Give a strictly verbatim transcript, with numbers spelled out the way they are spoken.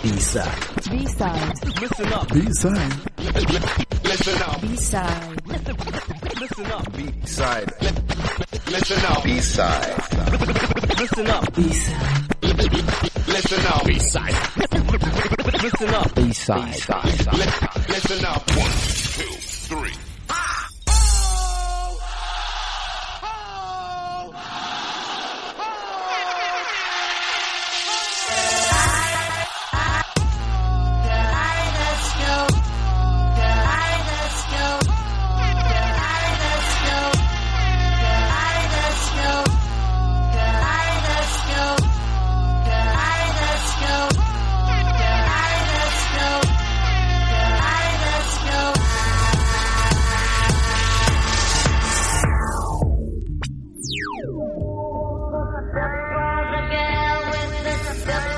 B-side. B-side. Listen up. B-side. Listen up. B-side. Listen up. B-side. Listen up. B-side. Listen up. B-side. Listen up. B-side. Listen up. B-side. Listen up. One, two, three. There was a girl with a